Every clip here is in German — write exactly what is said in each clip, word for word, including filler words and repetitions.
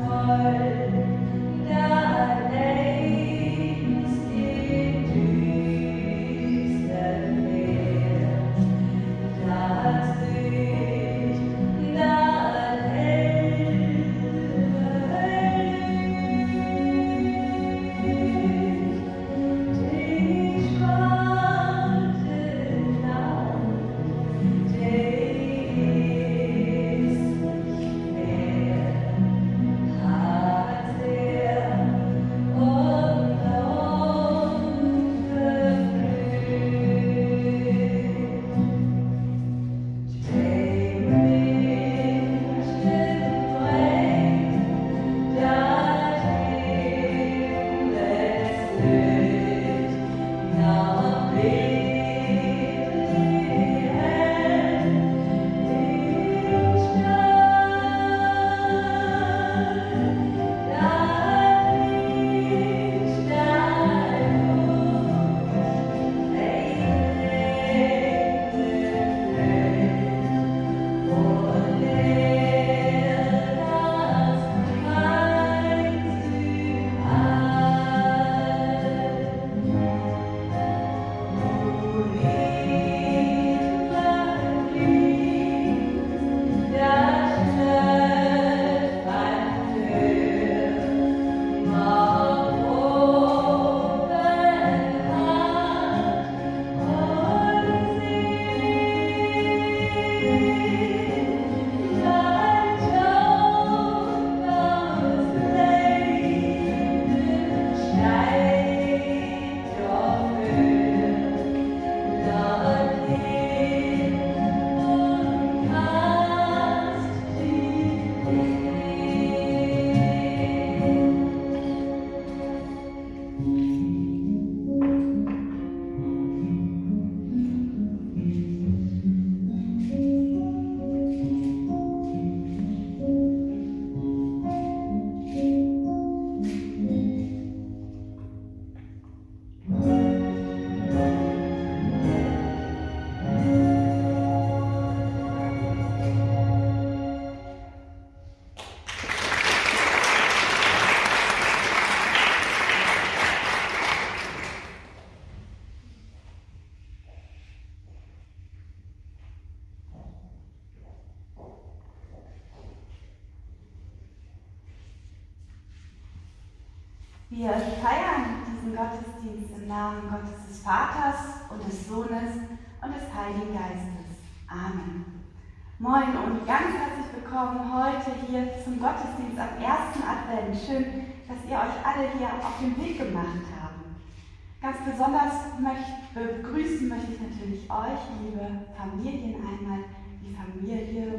Wir feiern diesen Gottesdienst im Namen Gottes des Vaters und des Sohnes und des Heiligen Geistes. Amen. Moin und ganz herzlich willkommen heute hier zum Gottesdienst am ersten Advent. Schön, dass ihr euch alle hier auf den Weg gemacht habt. Ganz besonders möcht, begrüßen möchte ich natürlich euch, liebe Familien, einmal die Familie,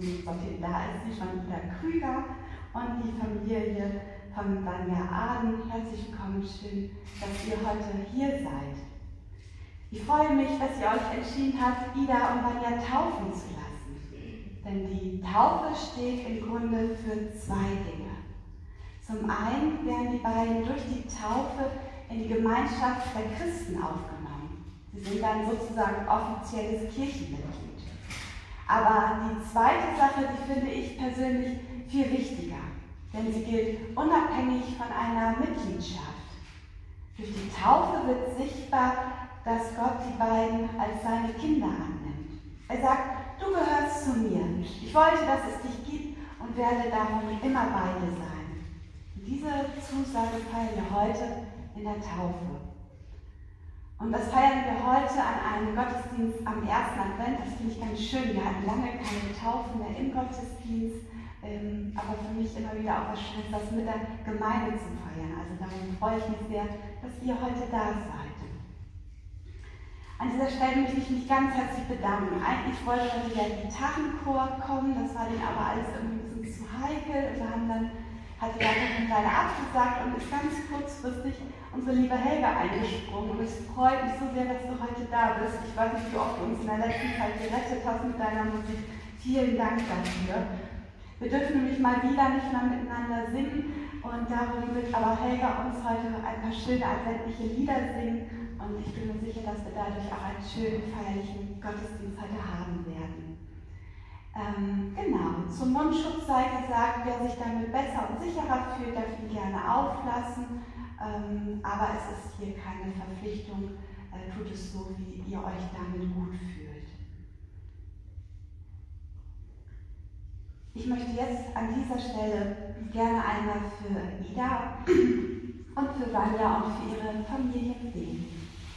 da ist sie schon wieder Krüger, und die Familie von Vanja Aden. Herzlich willkommen, schön, dass ihr heute hier seid. Ich freue mich, dass ihr euch entschieden habt, Ida und Vanja taufen zu lassen. Denn die Taufe steht im Grunde für zwei Dinge. Zum einen werden die beiden durch die Taufe in die Gemeinschaft der Christen aufgenommen. Sie sind dann sozusagen offizielles Kirchenmitglied. Aber die zweite Sache, die finde ich persönlich viel wichtiger. Denn sie gilt unabhängig von einer Mitgliedschaft. Durch die Taufe wird sichtbar, dass Gott die beiden als seine Kinder annimmt. Er sagt, du gehörst zu mir. Ich wollte, dass es dich gibt und werde darum immer bei dir sein. Und diese Zusage feiern wir heute in der Taufe. Und das feiern wir heute an einem Gottesdienst am ersten Advent. Das finde ich ganz schön. Wir hatten lange keine Taufe mehr im Gottesdienst. Ähm, aber für mich immer wieder auch was Schönes, das mit der Gemeinde zu feiern. Also darum freue ich mich sehr, dass ihr heute da seid. An dieser Stelle möchte ich mich ganz herzlich bedanken. Eigentlich wollte heute der Gitarrenchor kommen, das war denen aber alles irgendwie ein bisschen zu heikel. Wir haben dann, hat die Leitung leider abgesagt und ist ganz kurzfristig unsere liebe Helga eingesprungen. Und es freut mich so sehr, dass du heute da bist. Ich weiß nicht, wie oft du uns in der letzten Zeit gerettet hast mit deiner Musik. Vielen Dank dafür. Wir dürfen nämlich mal wieder nicht mehr miteinander singen und darum wird aber Helga uns heute ein paar schöne adventliche Lieder singen und ich bin mir sicher, dass wir dadurch auch einen schönen feierlichen Gottesdienst heute haben werden. Ähm, genau, zum Mundschutz sei gesagt, wer sich damit besser und sicherer fühlt, darf ihn gerne auflassen, ähm, aber es ist hier keine Verpflichtung, äh, tut es so, wie ihr euch damit gut fühlt. Ich möchte jetzt an dieser Stelle gerne einmal für Ida und für Vanja und für ihre Familie beten.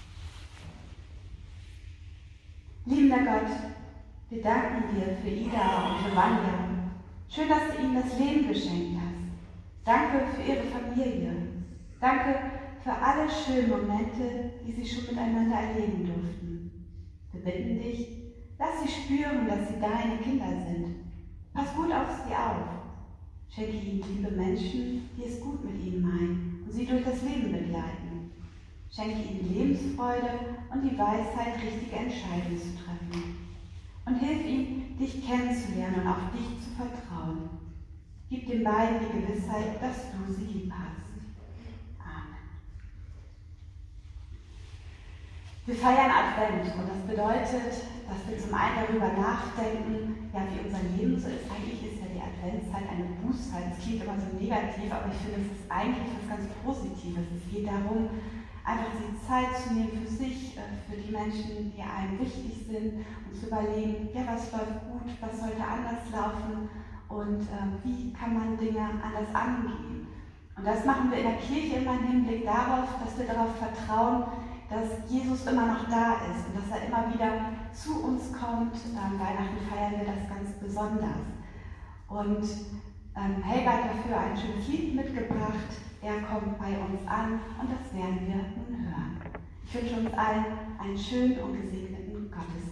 Liebender Gott, wir danken dir für Ida und für Vanja. Schön, dass du ihnen das Leben geschenkt hast. Danke für ihre Familie. Danke für alle schönen Momente, die sie schon miteinander erleben durften. Wir bitten dich, lass sie spüren, dass sie deine Kinder sind. Pass gut auf sie auf. Schenke ihnen liebe Menschen, die es gut mit ihnen meinen und sie durch das Leben begleiten. Schenke ihnen Lebensfreude und die Weisheit, richtige Entscheidungen zu treffen. Und hilf ihnen, dich kennenzulernen und auf dich zu vertrauen. Gib den beiden die Gewissheit, dass du sie lieb hast. Amen. Wir feiern Advent und das bedeutet, dass wir zum einen darüber nachdenken, ja, wie unser Leben so ist. Eigentlich ist ja die Adventszeit eine Bußzeit. Das klingt immer so negativ, aber ich finde, es ist eigentlich was ganz Positives. Es geht darum, einfach die Zeit zu nehmen für sich, für die Menschen, die einem wichtig sind und zu überlegen, ja, was läuft gut, was sollte anders laufen und äh, wie kann man Dinge anders angehen. Und das machen wir in der Kirche immer im Hinblick darauf, dass wir darauf vertrauen, dass Jesus immer noch da ist und dass er immer wieder zu uns kommt. Ähm, Weihnachten feiern wir das ganz besonders. Und ähm, Helga hat dafür ein schönes Lied mitgebracht. Er kommt bei uns an und das werden wir nun hören. Ich wünsche uns allen einen schönen und gesegneten Gottesdienst.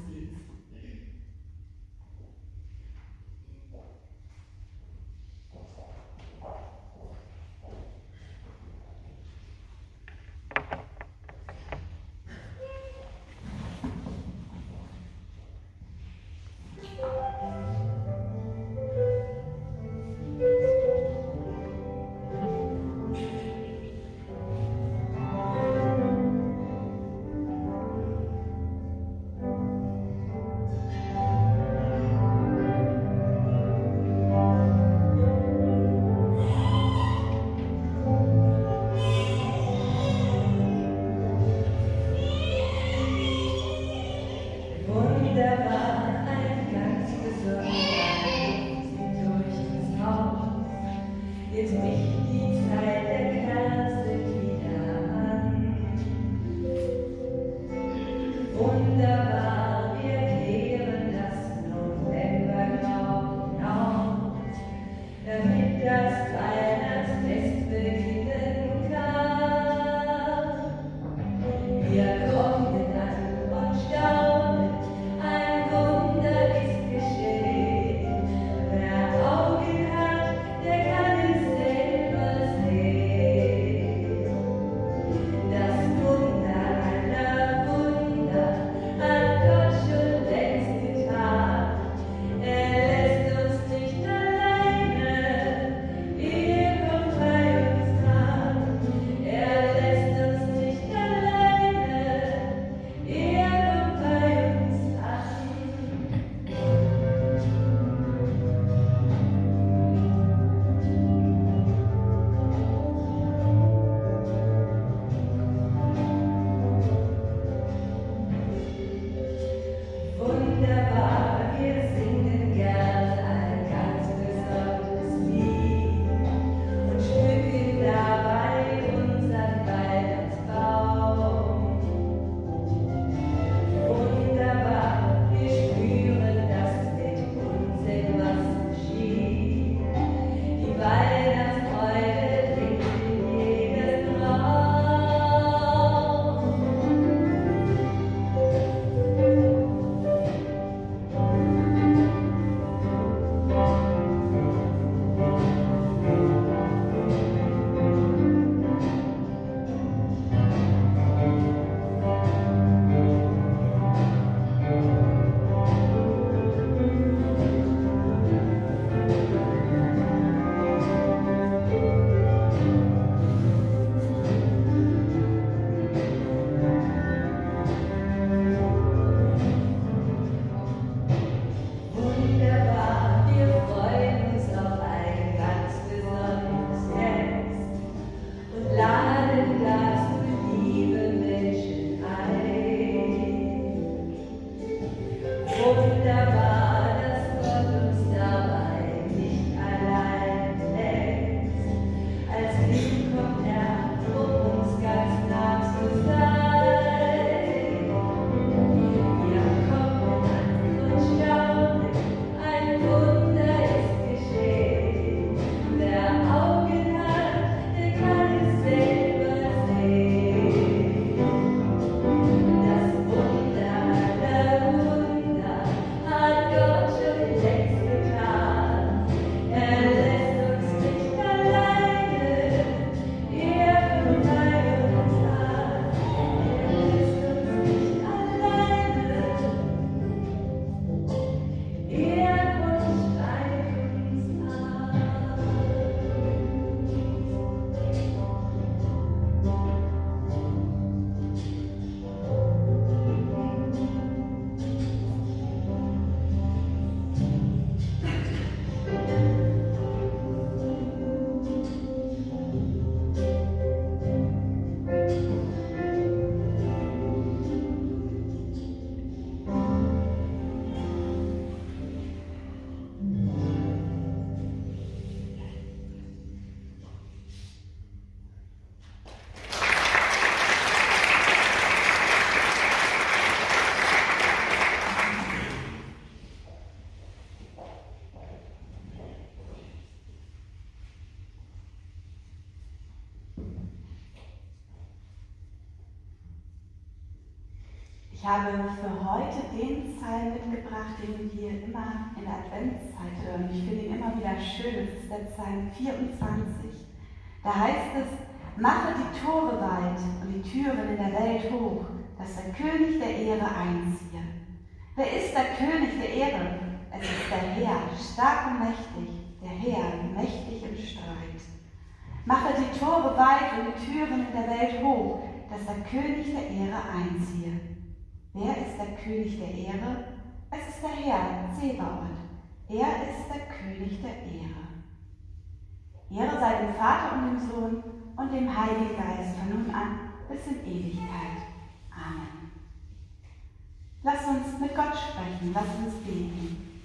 Ich habe für heute den Psalm mitgebracht, den wir immer in der Adventszeit hören. Ich finde ihn immer wieder schön. Das ist der Psalm vierundzwanzig. Da heißt es: Mache die Tore weit und die Türen in der Welt hoch, dass der König der Ehre einziehe. Wer ist der König der Ehre? Es ist der Herr, stark und mächtig, der Herr, mächtig im Streit. Mache die Tore weit und die Türen in der Welt hoch, dass der König der Ehre einziehe. Wer ist der König der Ehre? Es ist der Herr, Zebaoth. Er ist der König der Ehre. Ehre sei dem Vater und dem Sohn und dem Heiligen Geist von nun an bis in Ewigkeit. Amen. Lass uns mit Gott sprechen, lass uns beten.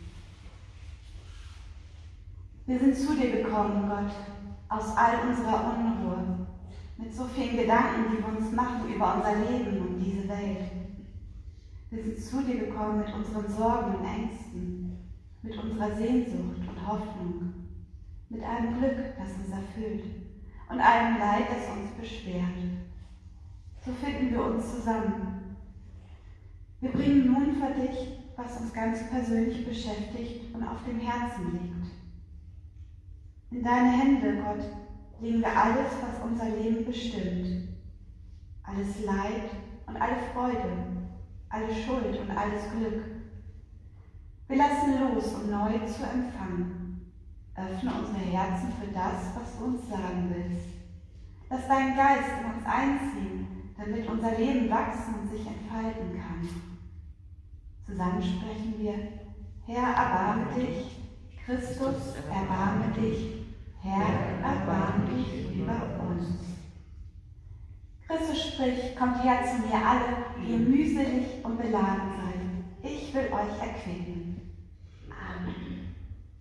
Wir sind zu dir gekommen, Gott, aus all unserer Unruhe, mit so vielen Gedanken, die wir uns machen über unser Leben und diese Welt. Wir sind zu dir gekommen mit unseren Sorgen und Ängsten, mit unserer Sehnsucht und Hoffnung, mit allem Glück, das uns erfüllt und allem Leid, das uns beschwert. So finden wir uns zusammen. Wir bringen nun vor dich, was uns ganz persönlich beschäftigt und auf dem Herzen liegt. In deine Hände, Gott, legen wir alles, was unser Leben bestimmt. Alles Leid und alle Freude, alle Schuld und alles Glück. Wir lassen los, um neu zu empfangen. Öffne unsere Herzen für das, was du uns sagen willst. Lass deinen Geist in uns einziehen, damit unser Leben wachsen und sich entfalten kann. Zusammen sprechen wir: Herr, erbarme dich. Christus, erbarme dich. Herr, erbarme dich über uns. Christus spricht: Kommt her zu mir alle, die ihr mühselig und beladen seid. Ich will euch erquicken. Amen.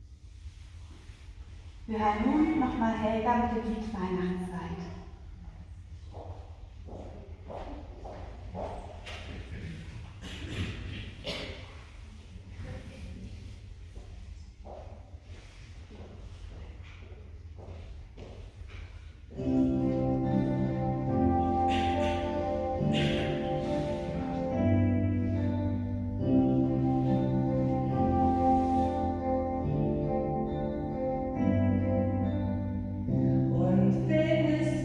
Wir hören nun nochmal Helga mit dem Lied Weihnachtszeit. Und wenn es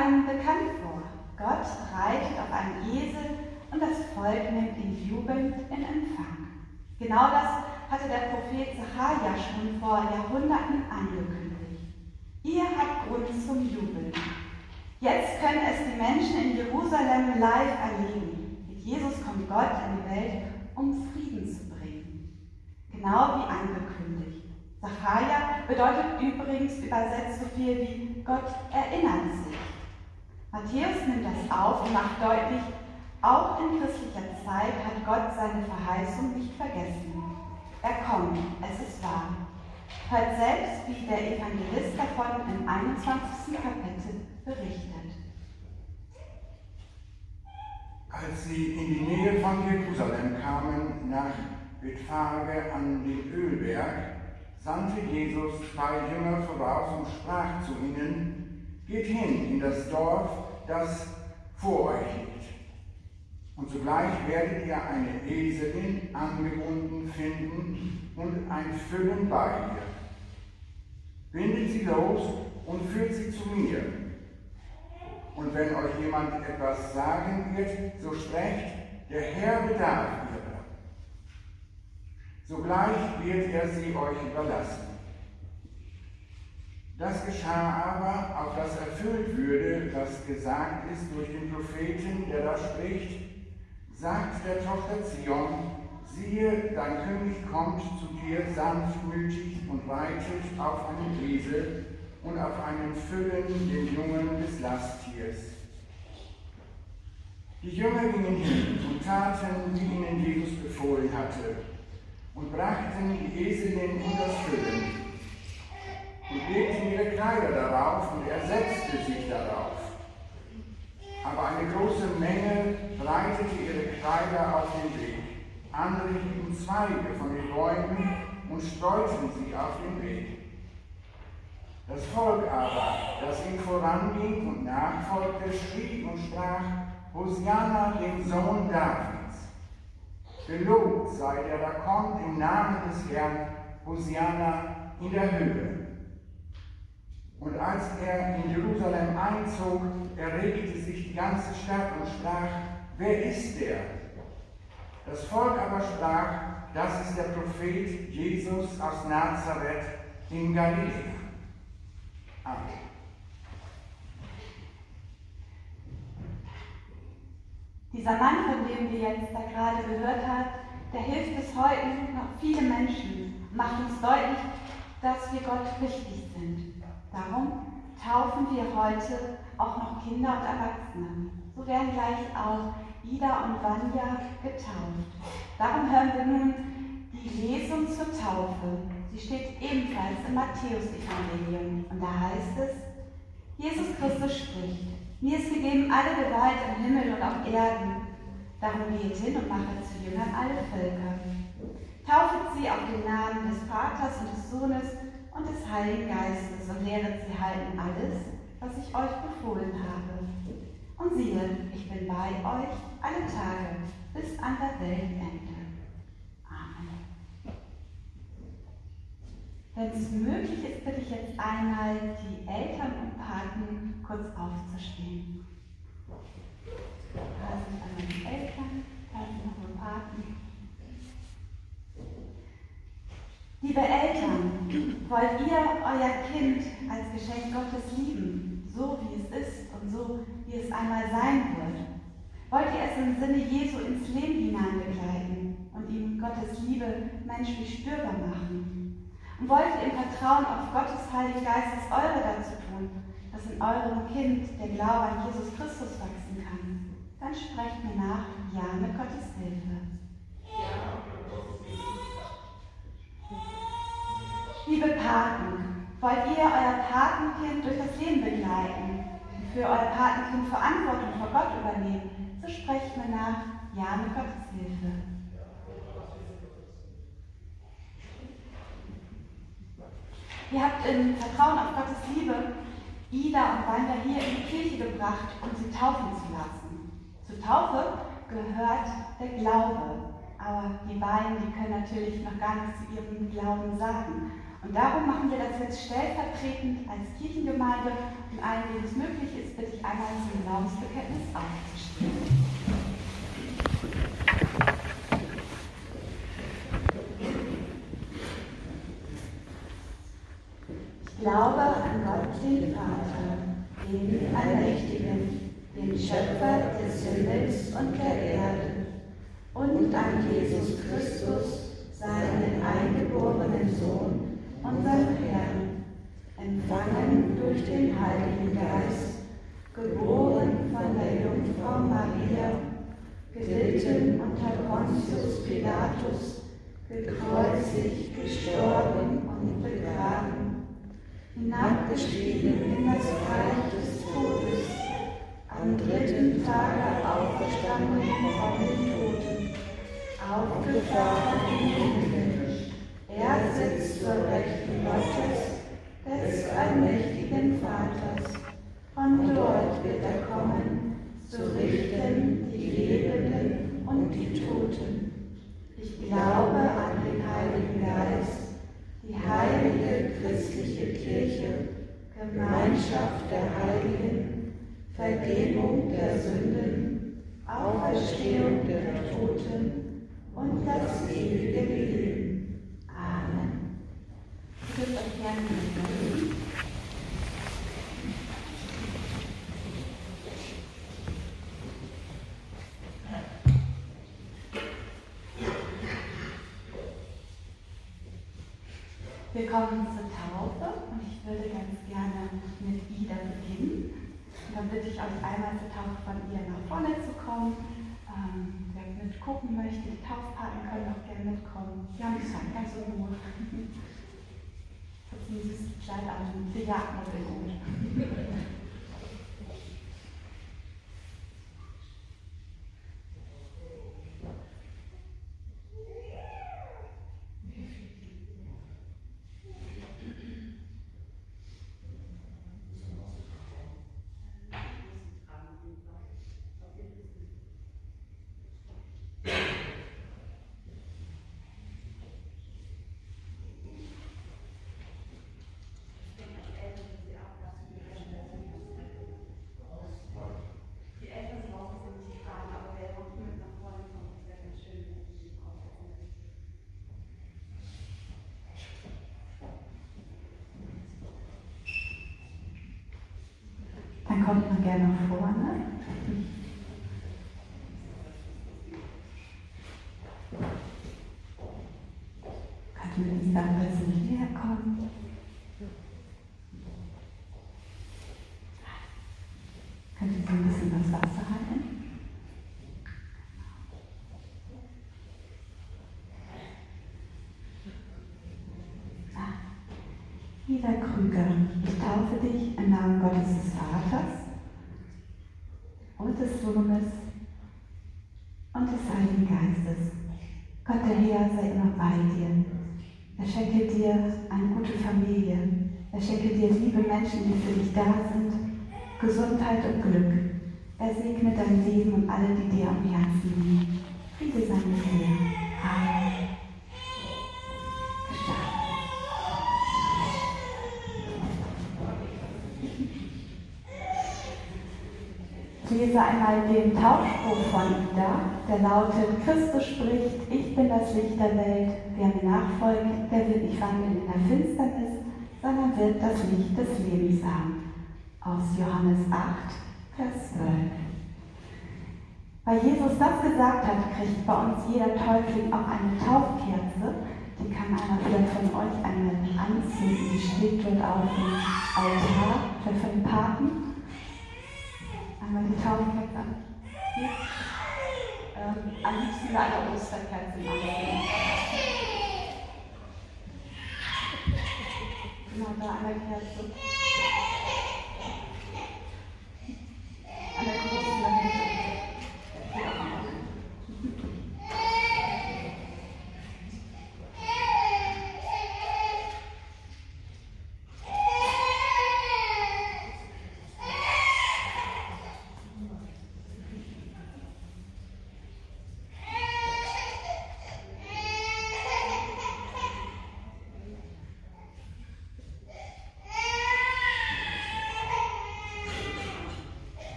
einem bekannt vor. Gott reitet auf einem Esel und das Volk nimmt ihn jubelnd in Empfang. Genau das hatte der Prophet Sacharja schon vor Jahrhunderten angekündigt. Ihr habt Grund zum Jubeln. Jetzt können es die Menschen in Jerusalem live erleben. Mit Jesus kommt Gott in die Welt, um Frieden zu bringen. Genau wie angekündigt. Sacharja bedeutet übrigens übersetzt so viel wie Gott erinnert sich. Matthäus nimmt das auf und macht deutlich, auch in christlicher Zeit hat Gott seine Verheißung nicht vergessen. Er kommt, es ist wahr. Hört selbst, wie der Evangelist davon im einundzwanzigsten Kapitel berichtet. Als sie in die Nähe von Jerusalem kamen, nach Bethphage an den Ölberg, sandte Jesus zwei Jünger voraus und sprach zu ihnen: Geht hin in das Dorf, das vor euch liegt. Und sogleich werdet ihr eine Eselin angebunden finden und ein Füllen bei ihr. Bindet sie los und führt sie zu mir. Und wenn euch jemand etwas sagen wird, so sprecht: Der Herr bedarf ihrer. Sogleich wird er sie euch überlassen. Das geschah aber, auf das erfüllt würde, was gesagt ist durch den Propheten, der da spricht: Sagt der Tochter Zion: Siehe, dein König kommt zu dir sanftmütig und reitet auf einem Esel und auf einem Füllen, den Jungen des Lasttiers. Die Jünger gingen hin und taten, wie ihnen Jesus befohlen hatte, und brachten die Eselin in das Füllen und legten ihre Kleider darauf, und er setzte sich darauf. Aber eine große Menge breitete ihre Kleider auf den Weg. Andere hieben Zweige von den Bäumen und streuten sie auf den Weg. Das Volk aber, das ihm voranging und nachfolgte, schrie und sprach: Hosianna, dem Sohn Davids. Gelobt sei der, da kommt im Namen des Herrn, Hosianna in der Höhe. Und als er in Jerusalem einzog, erregte sich die ganze Stadt und sprach: Wer ist der? Das Volk aber sprach: Das ist der Prophet Jesus aus Nazareth in Galiläa. Amen. Dieser Mann, von dem wir jetzt da gerade gehört haben, der hilft bis heute noch viele Menschen, macht uns deutlich, dass wir Gott wichtig sind. Darum taufen wir heute auch noch Kinder und Erwachsene. So werden gleich auch Ida und Vanja getauft. Darum hören wir nun die Lesung zur Taufe. Sie steht ebenfalls im Matthäus-Evangelium. Und da heißt es: Jesus Christus spricht: Mir ist gegeben alle Gewalt im Himmel und auf Erden. Darum geht hin und machet zu Jüngern alle Völker. Taufet sie auf den Namen des Vaters und des Sohnes und des Heiligen Geistes und lehret sie halten alles, was ich euch befohlen habe. Und siehe, ich bin bei euch alle Tage bis an der Weltende. Amen. Wenn es möglich ist, bitte ich jetzt einmal die Eltern und Paten kurz aufzustehen. Da sind einmal die Eltern, da sind noch die Paten. Liebe Eltern, wollt ihr euer Kind als Geschenk Gottes lieben, so wie es ist und so wie es einmal sein wird? Wollt ihr es im Sinne Jesu ins Leben hinein begleiten und ihm Gottes Liebe menschlich spürbar machen? Und wollt ihr im Vertrauen auf Gottes Heiligen Geist das Eure dazu tun, dass in eurem Kind der Glaube an Jesus Christus wachsen kann? Dann sprecht mir nach: Ja, mit Gottes Hilfe. Liebe Paten, wollt ihr euer Patenkind durch das Leben begleiten und für euer Patenkind Verantwortung vor Gott übernehmen? So sprecht mir nach: Ja, mit Gottes Hilfe. Ihr habt im Vertrauen auf Gottes Liebe Ida und Vanja hier in die Kirche gebracht, um sie taufen zu lassen. Zur Taufe gehört der Glaube, aber die beiden, die können natürlich noch gar nichts zu ihrem Glauben sagen. Und darum machen wir das jetzt stellvertretend als Kirchengemeinde. Und allen, denen es möglich ist, bitte ich einmal zum Glaubensbekenntnis aufzustehen. Ich glaube an Gott, den Vater, den Allmächtigen, den Schöpfer des Himmels und der Erde, und an Jesus Christus, seinen eingeborenen Sohn, unseren Herrn, empfangen durch den Heiligen Geist, geboren von der Jungfrau Maria, gelitten unter Pontius Pilatus, gekreuzigt, gestorben und begraben, hinabgestiegen in das Reich des Todes, am dritten Tage auferstanden von den Toten, aufgefahren in den Himmel. Er sitzt zur Rechten Gottes, des allmächtigen Vaters. Von dort wird er kommen, zu richten die Lebenden und die Toten. Ich glaube an den Heiligen Geist, die heilige christliche Kirche, Gemeinschaft der Heiligen, Vergebung der Sünden, Auferstehung der Toten und das ewige Leben. Amen. Ich würde euch gerne bitten. Wir kommen zur Taufe und ich würde ganz gerne mit Ida beginnen. Und dann bitte ich euch einmal zur Taufe von ihr nach vorne zu kommen. Ähm, wer mit gucken möchte, die Taufpaten können auch gerne mitkommen. Die haben die Zeit ganz in Ruhe. Das ist ein süßes Kleid an, die jagt noch sehr gut. Dann kommt man gerne nach vorne. Kannst du mit Ida ein bisschen näher kommen? Könnt ihr so ein bisschen das Wasser halten? Ida Krüger, ich taufe dich im Namen Gottes des Vaters und des Sohnes und des Heiligen Geistes. Gott der Herr sei immer bei dir. Er schenke dir eine gute Familie. Er schenke dir liebe Menschen, die für dich da sind, Gesundheit und Glück. Er segne dein Leben und alle, die dir am Herzen liegen. Friede sei mit dir. Amen. Ich lese einmal den Taufspruch von Ida, der lautet: Christus spricht, ich bin das Licht der Welt. Wer mir nachfolgt, der wird nicht wandeln in der Finsternis, sondern wird das Licht des Lebens haben. Aus Johannes acht, Vers zwölf. Weil Jesus das gesagt hat, kriegt bei uns jeder Täufling auch eine Taufkerze. Die kann einer vielleicht von euch einmal anzünden. Die steht dort auf dem Altar für den Paten. Einmal die Taufkerze an. Ähm, am liebsten eine Osterkerze anzünden. Genau, da an der Kerze. An der großen dahinter.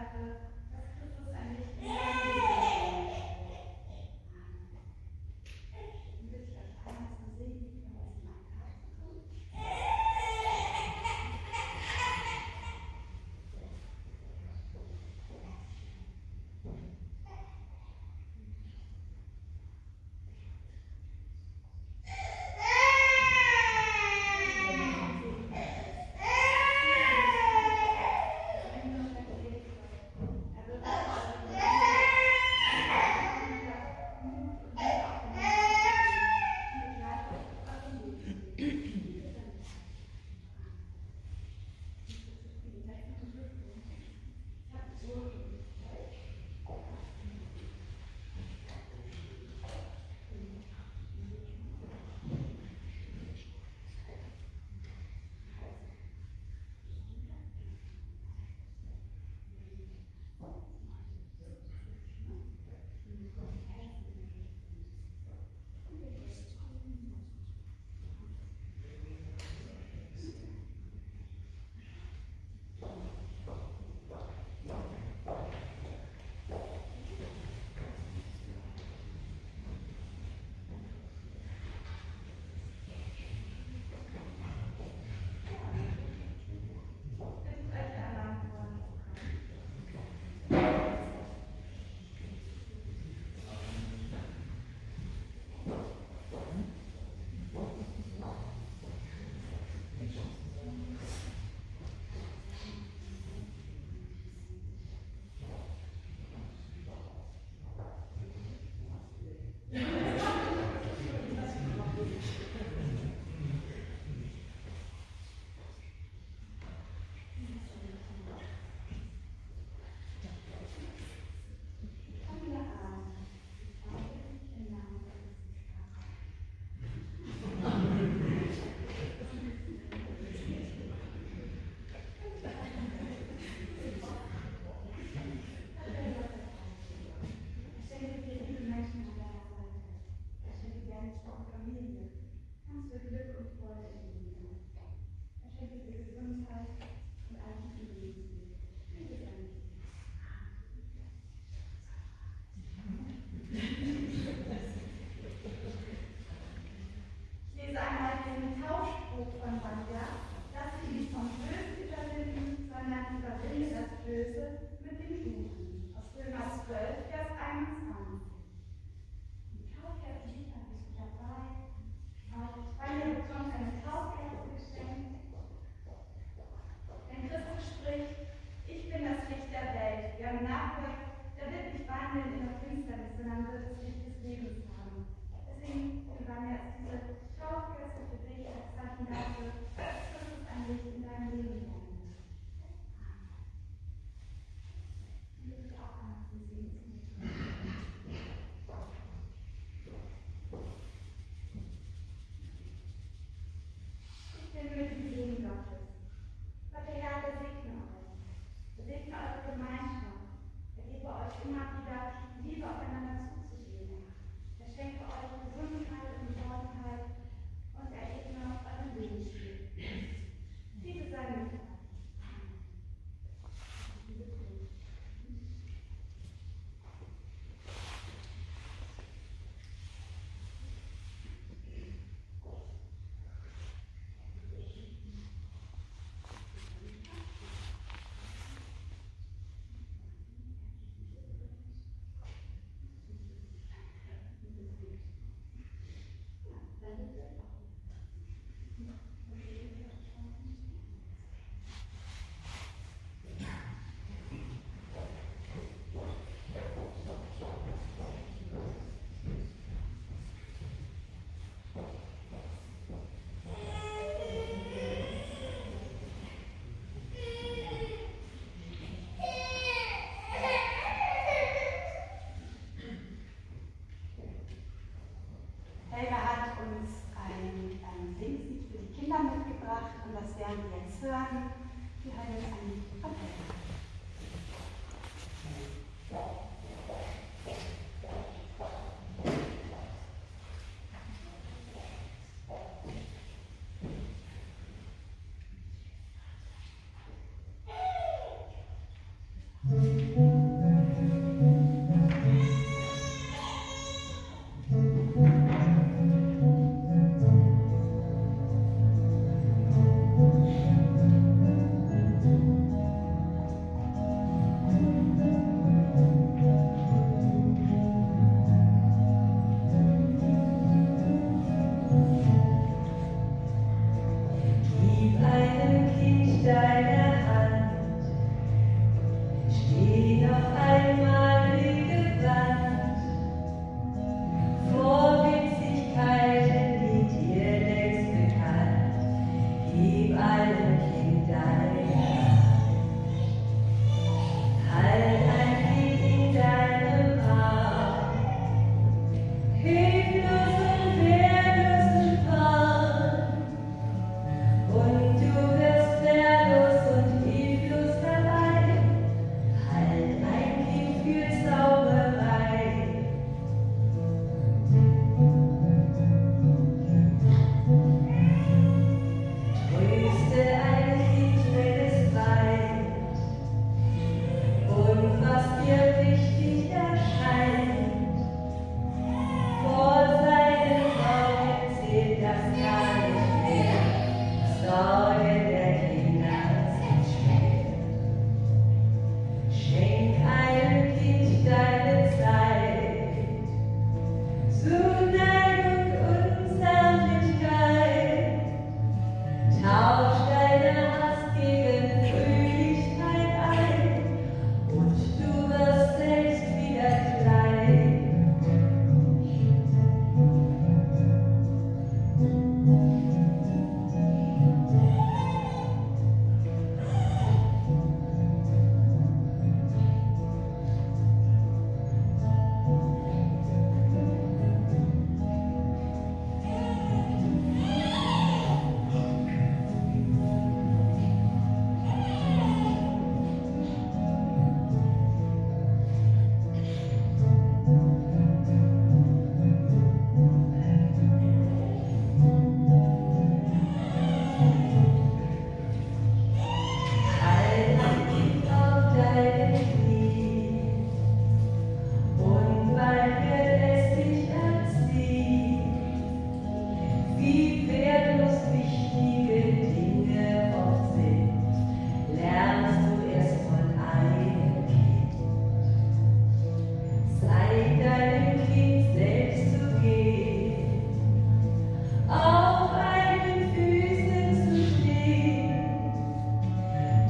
dafür, dass Christus ein Licht in dein Leben ist. Und bitte ich euch einmal zu singen, wenn es in mein Herz kommt. hören, wir hören jetzt ein Lied von Helga. Mm-hmm.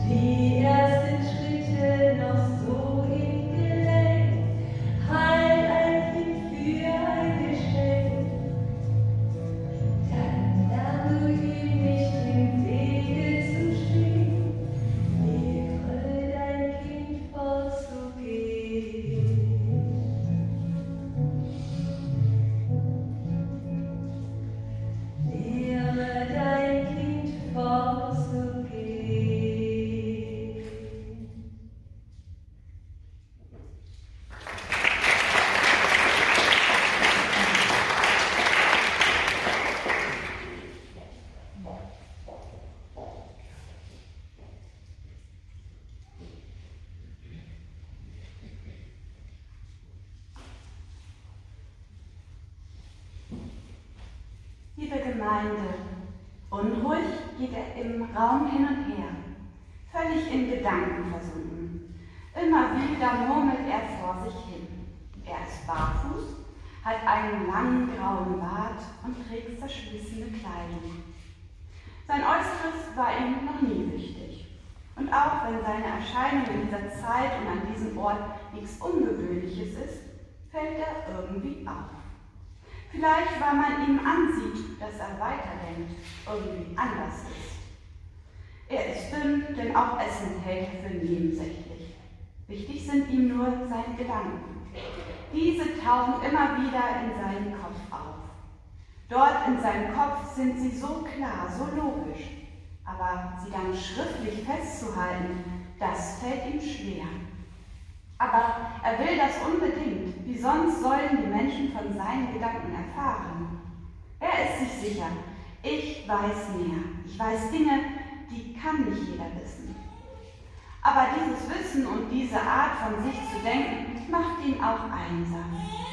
Liebe Gemeinde, unruhig geht er im Raum hin und her, völlig in Gedanken versunken. Immer wieder murmelt er vor sich hin. Er ist barfuß, hat einen langen grauen Bart und trägt zerschlissene Kleidung. Sein Äußeres war ihm noch nie wichtig. Und auch wenn seine Erscheinung in dieser Zeit und an diesem Ort nichts Ungewöhnliches ist, fällt er irgendwie auf. Vielleicht, weil man ihm ansieht, dass er weiterdenkt, irgendwie anders ist. Er ist dünn, denn auch Essen hält er für nebensächlich. Wichtig sind ihm nur seine Gedanken. Diese tauchen immer wieder in seinen Kopf auf. Dort in seinem Kopf sind sie so klar, so logisch. Aber sie dann schriftlich festzuhalten, das fällt ihm schwer. Aber er will das unbedingt, wie sonst sollen die Menschen von seinen Gedanken erfahren. Er ist sich sicher, ich weiß mehr, ich weiß Dinge, die kann nicht jeder wissen. Aber dieses Wissen und diese Art von sich zu denken, macht ihn auch einsam.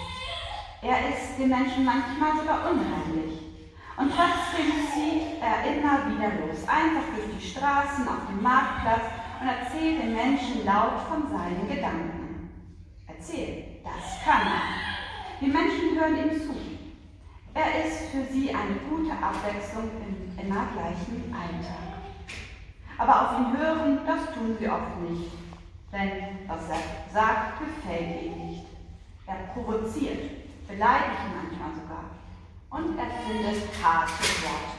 Er ist den Menschen manchmal sogar unheimlich. Und trotzdem zieht er immer wieder los, einfach durch die Straßen, auf dem Marktplatz und erzählt den Menschen laut von seinen Gedanken. Erzählt, das kann er. Die Menschen hören ihm zu. Er ist für sie eine gute Abwechslung im immer gleichen Alltag. Aber auf ihn hören, das tun sie oft nicht. Denn was er sagt, gefällt ihm nicht. Er provoziert, beleidigt ihn manchmal sogar. Und er findet harte Worte.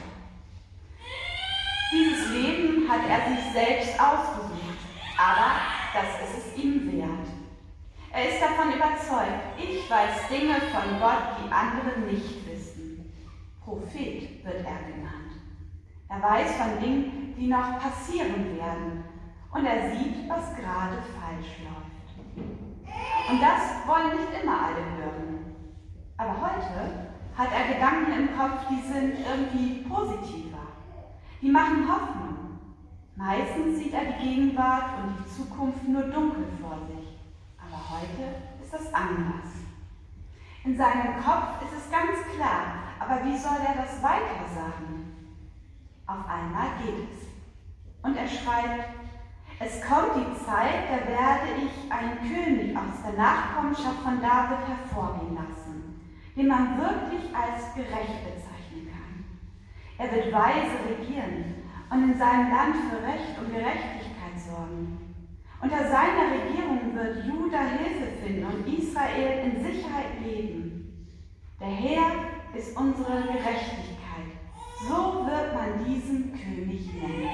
Dieses Leben hat er sich selbst ausgesucht, aber das ist es ihm wert. Er ist davon überzeugt, ich weiß Dinge von Gott, die andere nicht wissen. Prophet wird er genannt. Er weiß von Dingen, die noch passieren werden, und er sieht, was gerade falsch läuft. Und das wollen nicht immer alle hören. Aber heute hat er Gedanken im Kopf, die sind irgendwie positiver. Die machen Hoffnung. Meistens sieht er die Gegenwart und die Zukunft nur dunkel vor sich. Aber heute ist das anders. In seinem Kopf ist es ganz klar, aber wie soll er das weiter sagen? Auf einmal geht es. Und er schreibt, es kommt die Zeit, da werde ich einen König aus der Nachkommenschaft von David hervorgehen lassen, den man wirklich als gerecht bezeichnen kann. Er wird weise regieren und in seinem Land für Recht und Gerechtigkeit sorgen. Unter seiner Regierung wird Juda Hilfe finden und Israel in Sicherheit leben. Der Herr ist unsere Gerechtigkeit. So wird man diesen König nennen.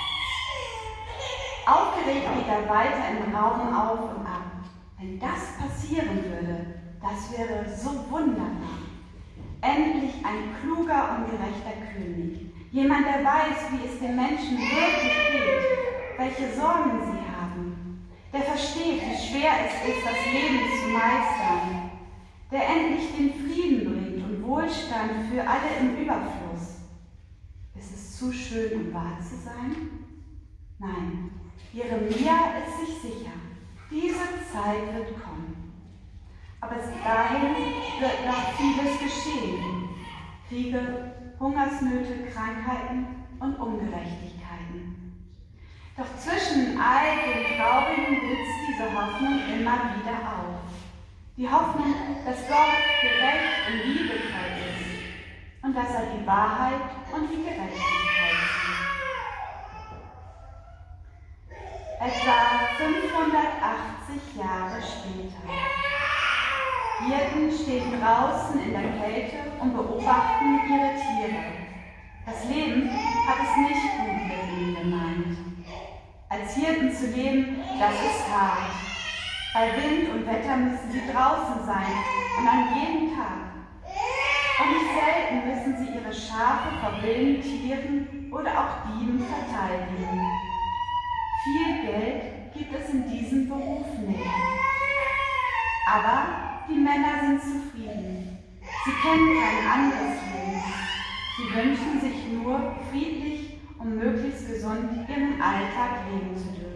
Aufgeregt geht er weiter im Raum auf und ab. Wenn das passieren würde, das wäre so wunderbar. Endlich ein kluger und gerechter König. Jemand, der weiß, wie es den Menschen wirklich geht, welche Sorgen sie haben. Der versteht, wie schwer es ist, das Leben zu meistern. Der endlich den Frieden bringt und Wohlstand für alle im Überfluss. Ist es zu schön, um wahr zu sein? Nein, Jeremia ist sich sicher, diese Zeit wird kommen. Aber bis dahin wird noch vieles geschehen. Kriege, Hungersnöte, Krankheiten und Ungerechtigkeiten. Doch zwischen all den Traurigen blitzt diese Hoffnung immer wieder auf. Die Hoffnung, dass Gott gerecht und liebevoll ist und dass er die Wahrheit und die Gerechtigkeit sieht. etwa fünfhundertachtzig Jahre später. Hirten stehen draußen in der Kälte und beobachten ihre Tiere. Das Leben hat es nicht gut mit ihnen gemeint. Als Hirten zu leben, das ist hart. Bei Wind und Wetter müssen sie draußen sein und an jedem Tag. Und nicht selten müssen sie ihre Schafe vor wilden Tieren oder auch Dieben verteidigen. Viel Geld gibt es in diesem Beruf nicht. Aber die Männer sind zufrieden. Sie kennen kein anderes Leben. Sie wünschen sich nur, friedlich und möglichst gesund ihren Alltag leben zu dürfen.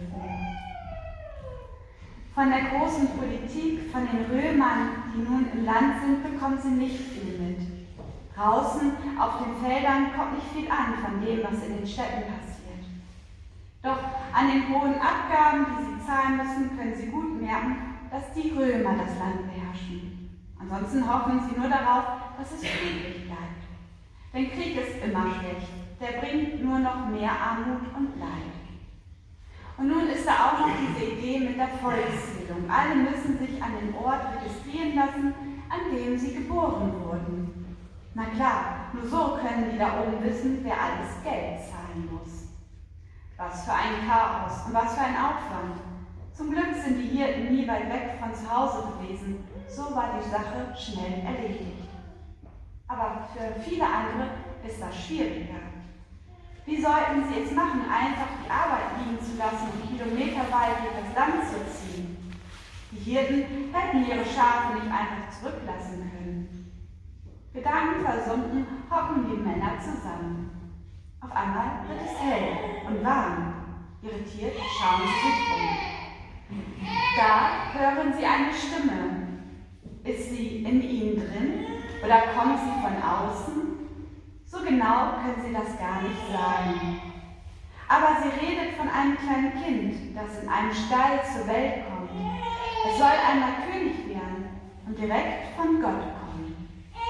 Von der großen Politik, von den Römern, die nun im Land sind, bekommen sie nicht viel mit. Draußen auf den Feldern kommt nicht viel an von dem, was in den Städten passiert. Doch an den hohen Abgaben, die sie zahlen müssen, können sie gut merken, dass die Römer das Land beherrschen. Ansonsten hoffen sie nur darauf, dass es friedlich bleibt. Denn Krieg ist immer schlecht. Der bringt nur noch mehr Armut und Leid. Und nun ist da auch noch diese Idee mit der Volkszählung. Alle müssen sich an den Ort registrieren lassen, an dem sie geboren wurden. Na klar, nur so können die da oben wissen, wer alles Geld zahlen muss. Was für ein Chaos und was für ein Aufwand. Zum Glück sind die Hirten nie weit weg von zu Hause gewesen. So war die Sache schnell erledigt. Aber für viele andere ist das schwieriger. Wie sollten sie es machen, einfach die Arbeit liegen zu lassen und kilometerweit durch das Land zu ziehen? Die Hirten hätten ihre Schafe nicht einfach zurücklassen können. Gedankenversunken hocken die Männer zusammen. Auf einmal wird es hell und warm. Irritiert schauen sie sich um. Da hören sie eine Stimme. Ist sie in ihnen drin oder kommt sie von außen? So genau können sie das gar nicht sagen. Aber sie redet von einem kleinen Kind, das in einem Stall zur Welt kommt. Es soll einmal König werden und direkt von Gott kommen.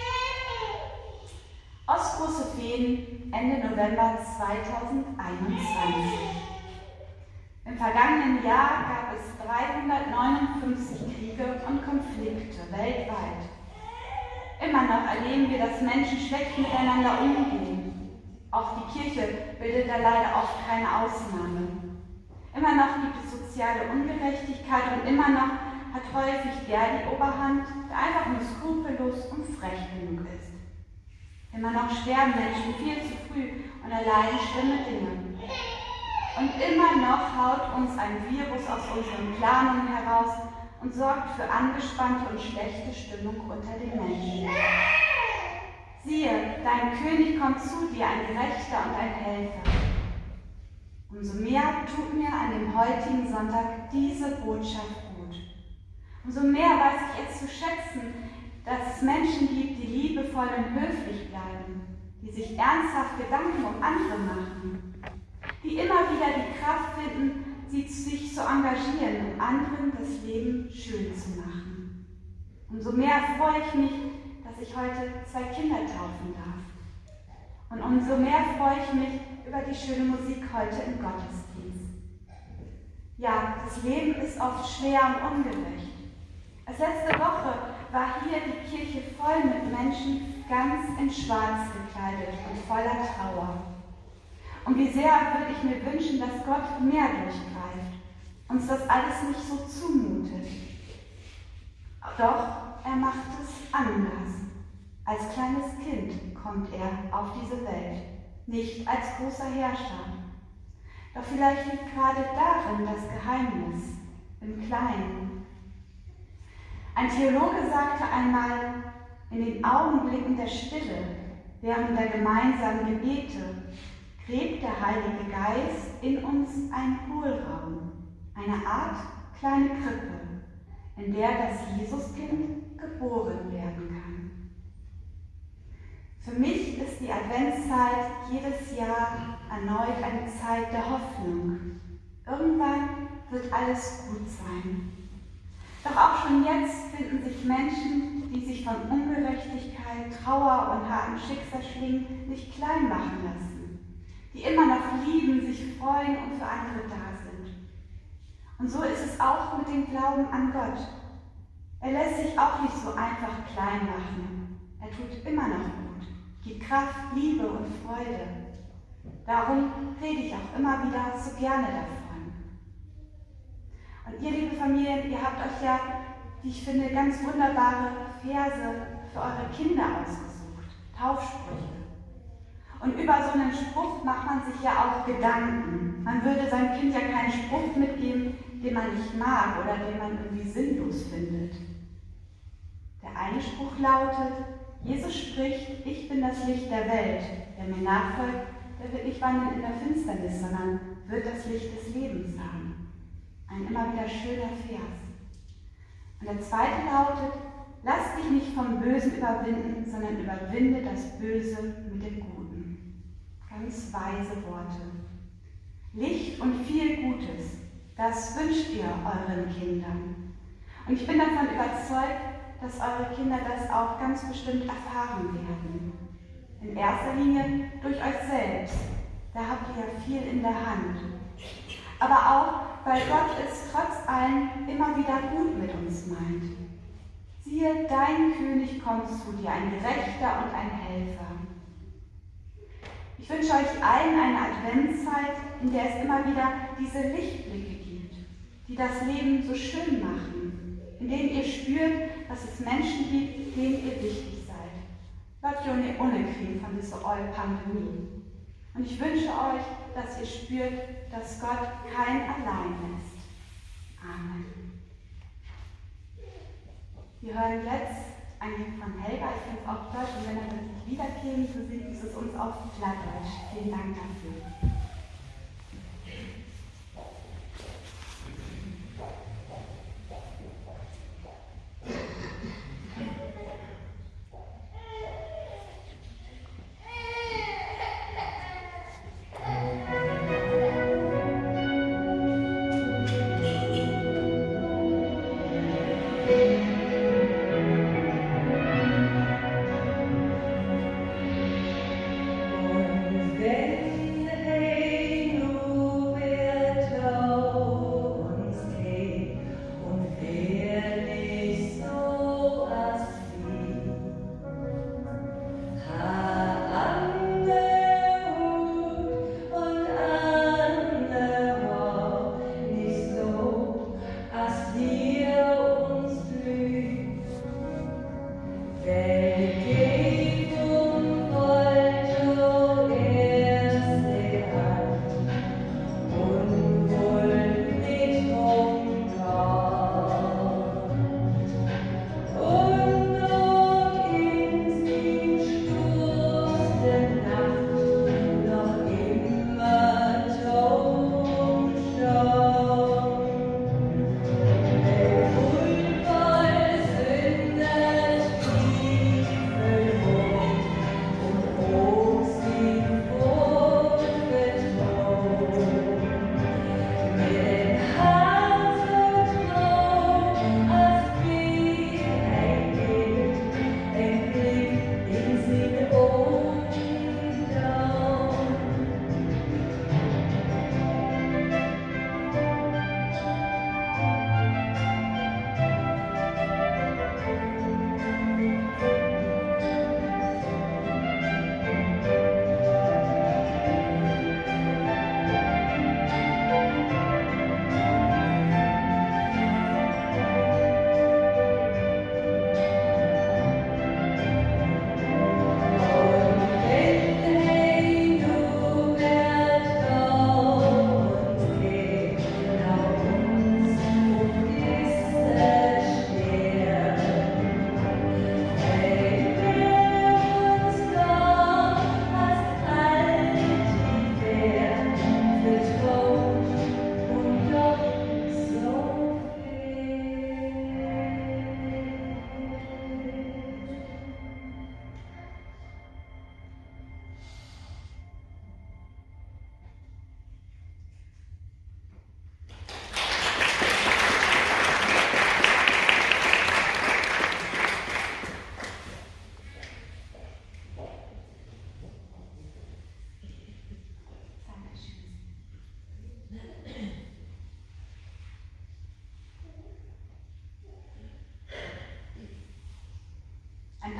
Ostgroße Feen, Ende November zweitausendeinundzwanzig. Im vergangenen Jahr gab es dreihundertneunundfünfzig Kriege und Konflikte weltweit. Immer noch erleben wir, dass Menschen schlecht miteinander umgehen. Auch die Kirche bildet da leider oft keine Ausnahme. Immer noch gibt es soziale Ungerechtigkeit und immer noch hat häufig der die Oberhand, der einfach nur skrupellos und frech genug ist. Immer noch sterben Menschen viel zu früh und erleiden schlimme Dinge. Und immer noch haut uns ein Virus aus unseren Planungen heraus und sorgt für angespannte und schlechte Stimmung unter den Menschen. Siehe, dein König kommt zu dir, ein Gerechter und ein Helfer. Umso mehr tut mir an dem heutigen Sonntag diese Botschaft gut. Umso mehr weiß ich es zu schätzen, dass es Menschen gibt, die liebevoll und höflich bleiben, die sich ernsthaft Gedanken um andere machen, die immer wieder die Kraft finden, sie sich zu engagieren, um anderen das Leben schön zu machen. Umso mehr freue ich mich, dass ich heute zwei Kinder taufen darf. Und umso mehr freue ich mich über die schöne Musik heute im Gottesdienst. Ja, das Leben ist oft schwer und ungerecht. Als letzte Woche war hier die Kirche voll mit Menschen, ganz in Schwarz gekleidet und voller Trauer. Und wie sehr würde ich mir wünschen, dass Gott mehr durchgreift, uns das alles nicht so zumutet. Doch er macht es anders. Als kleines Kind kommt er auf diese Welt, nicht als großer Herrscher. Doch vielleicht liegt gerade darin das Geheimnis, im Kleinen. Ein Theologe sagte einmal, in den Augenblicken der Stille, während der gemeinsamen Gebete, gräbt der Heilige Geist in uns einen Hohlraum, eine Art kleine Krippe, in der das Jesuskind geboren werden kann. Für mich ist die Adventszeit jedes Jahr erneut eine Zeit der Hoffnung. Irgendwann wird alles gut sein. Doch auch schon jetzt finden sich Menschen, die sich von Ungerechtigkeit, Trauer und harten Schicksalsschlägen nicht klein machen lassen, die immer noch lieben, sich freuen und für andere da sind. Und so ist es auch mit dem Glauben an Gott. Er lässt sich auch nicht so einfach klein machen. Er tut immer noch gut, gibt Kraft, Liebe und Freude. Darum rede ich auch immer wieder so gerne davon. Und ihr, liebe Familien, ihr habt euch ja, wie ich finde, ganz wunderbare Verse für eure Kinder ausgesucht, Taufsprüche. Und über so einen Spruch macht man sich ja auch Gedanken. Man würde seinem Kind ja keinen Spruch mitgeben, den man nicht mag oder den man irgendwie sinnlos findet. Der eine Spruch lautet: Jesus spricht, ich bin das Licht der Welt. Wer mir nachfolgt, der wird nicht wandeln in der Finsternis, sondern wird das Licht des Lebens haben. Ein immer wieder schöner Vers. Und der zweite lautet: Lass dich nicht vom Bösen überwinden, sondern überwinde das Böse mit dem Guten. Ganz weise Worte. Licht und viel Gutes, das wünscht ihr euren Kindern. Und ich bin davon überzeugt, dass eure Kinder das auch ganz bestimmt erfahren werden. In erster Linie durch euch selbst. Da habt ihr ja viel in der Hand. Aber auch, weil Gott es trotz allem immer wieder gut mit uns meint. Siehe, dein König kommt zu dir, ein Gerechter und ein Helfer. Ich wünsche euch allen eine Adventszeit, in der es immer wieder diese Lichtblicke gibt, die das Leben so schön machen, in denen ihr spürt, dass es Menschen gibt, denen ihr wichtig seid. Leute, die ohne unkriegen von dieser Pandemie. Und ich wünsche euch, dass ihr spürt, dass Gott kein allein lässt. Amen. Wir hören jetzt ein Lied von Helga, ich finde es auf Deutsch, und wenn er das nicht wiederkäme, so singt es uns auf Plattdeutsch. Vielen Dank dafür. Hey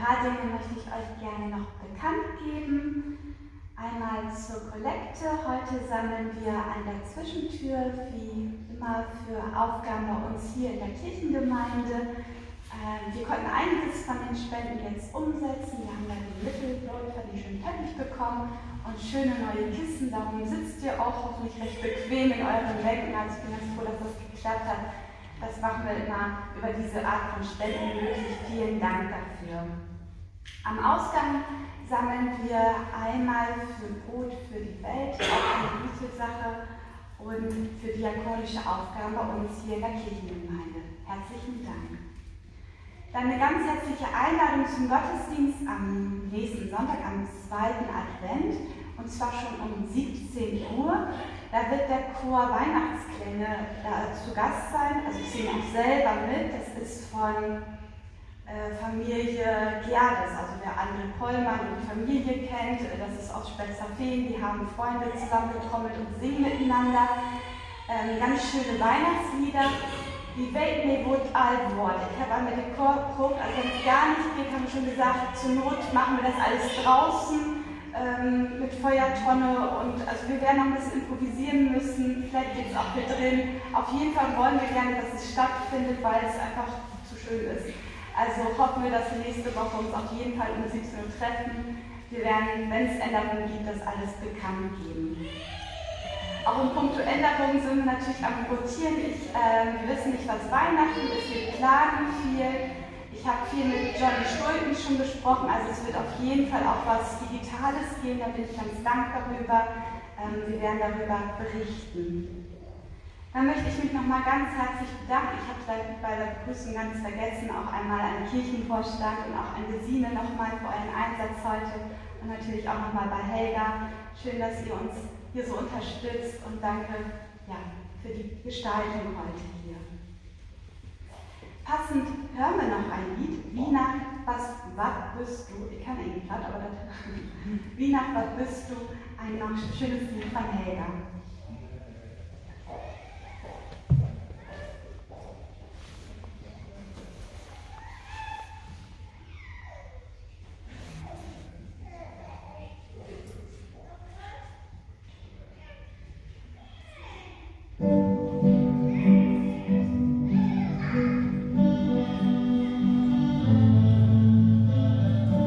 paar Dinge möchte ich euch gerne noch bekannt geben. Einmal zur Kollekte. Heute sammeln wir an der Zwischentür, wie immer, für Aufgaben bei uns hier in der Kirchengemeinde. Wir konnten einiges von den Spenden jetzt umsetzen. Wir haben da die Mittelläufer, die schönen Teppich bekommen und schöne neue Kissen. Darum sitzt ihr auch hoffentlich recht bequem in euren Bänken. Also ich bin ganz froh, dass das geklappt hat. Das machen wir immer über diese Art von Spenden möglich. Vielen Dank dafür. Am Ausgang sammeln wir einmal für Brot für die Welt, auch eine gute Sache, und für diakonische Aufgaben bei uns hier in der Kirchengemeinde. Herzlichen Dank. Dann eine ganz herzliche Einladung zum Gottesdienst am nächsten Sonntag, am zweiten Advent, und zwar schon um siebzehn Uhr. Da wird der Chor Weihnachtsklänge da zu Gast sein, also ich singe auch selber mit. Das ist von äh, Familie Gerdes, also wer André Pollmann und die Familie kennt, das ist aus Spetzerfehn, die haben Freunde zusammengetrommelt und singen miteinander. Ähm, ganz schöne Weihnachtslieder. Die Welt mir wohl alt worden. Ich habe einmal den Chor geguckt, also wenn es gar nicht geht, haben wir schon gesagt, zur Not machen wir das alles draußen ähm, mit Feuertonne, und also wir werden noch ein bisschen improvisieren müssen, vielleicht geht es auch hier drin. Auf jeden Fall wollen wir gerne, dass es stattfindet, weil es einfach zu schön ist. Also hoffen wir, dass wir nächste Woche uns auf jeden Fall um siebzehn Uhr treffen. Wir werden, wenn es Änderungen gibt, das alles bekannt geben. Auch in puncto Änderungen sind wir natürlich am Rotieren. Ich, äh, wir wissen nicht, was Weihnachten ist, wir planen viel. Ich habe viel mit Johnny Stulten schon gesprochen, also es wird auf jeden Fall auch was Digitales geben, da bin ich ganz dankbar darüber. Ähm, wir werden darüber berichten. Dann möchte ich mich nochmal ganz herzlich bedanken. Ich habe es bei der Begrüßung ganz vergessen, auch einmal an den Kirchenvorstand und auch an Gesine nochmal für euren Einsatz heute und natürlich auch nochmal bei Helga. Schön, dass ihr uns hier so unterstützt, und danke ja, für die Gestaltung heute hier. Passend hören wir noch ein Lied, Wie nach was, was bist du, ich kann Englisch, aber das, Wie nach was bist du, ein noch schönes Lied von Helga.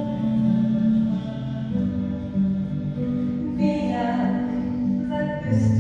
Bist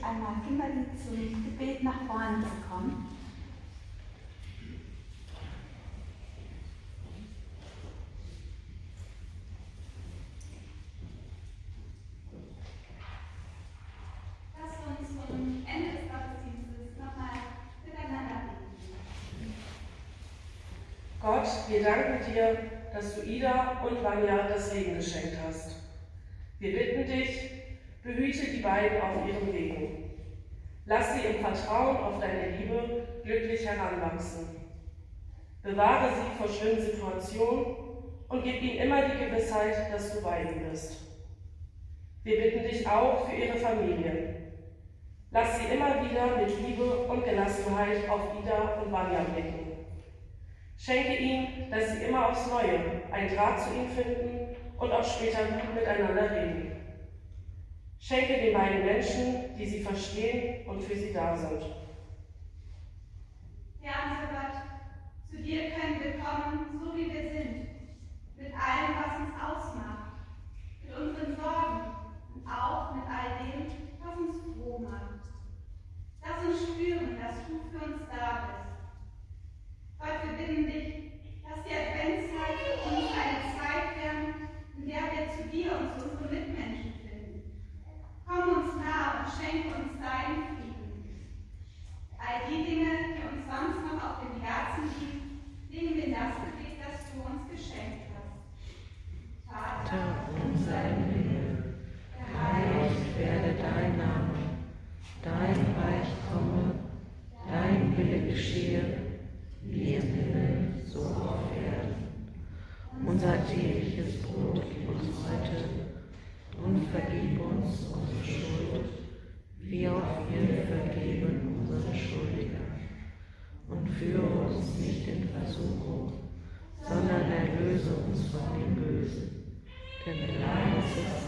einmal Kimberly zum Gebet nach vorne zu kommen. Lasst uns zum Ende des Gottesdienstes nochmal miteinander beten. Gott, wir danken dir, dass du Ida und Vanja das Leben geschenkt hast. Wir bitten dich, behüte die beiden auf ihren Wegen. Lass sie im Vertrauen auf deine Liebe glücklich heranwachsen. Bewahre sie vor schlimmen Situationen und gib ihnen immer die Gewissheit, dass du bei ihnen bist. Wir bitten dich auch für ihre Familien. Lass sie immer wieder mit Liebe und Gelassenheit auf Ida und Vanja blicken. Schenke ihnen, dass sie immer aufs Neue einen Draht zu ihnen finden und auch später gut miteinander reden. Schenke den beiden Menschen, die sie verstehen und für sie da sind. Ja, unser Gott, zu dir können wir kommen, so wie wir sind, mit allem, was uns ausmacht, mit unseren Sorgen und auch mit all dem, was uns froh macht. Lass uns spüren, dass du für uns da bist. Gott, wir bitten dich, dass die Adventszeit für uns eine Zeit werden, in der wir zu dir und zu unseren Mitmenschen finden. Komm uns nah und schenke uns deinen Frieden. All die Dinge, die uns sonst noch auf dem Herzen liegen, legen wir in das Gebet, das du uns geschenkt hast. Vater unser im Himmel, geheiligt werde dein Name, dein Reich komme, dein Wille geschehe, wie im Himmel, so auf Erden. Unser tägliches Brot gib uns heute und vergib uns unsere Schuld, wie auch wir vergeben unseren Schuldigern. Und führe uns nicht in Versuchung, sondern erlöse uns von dem Bösen. Denn dein ist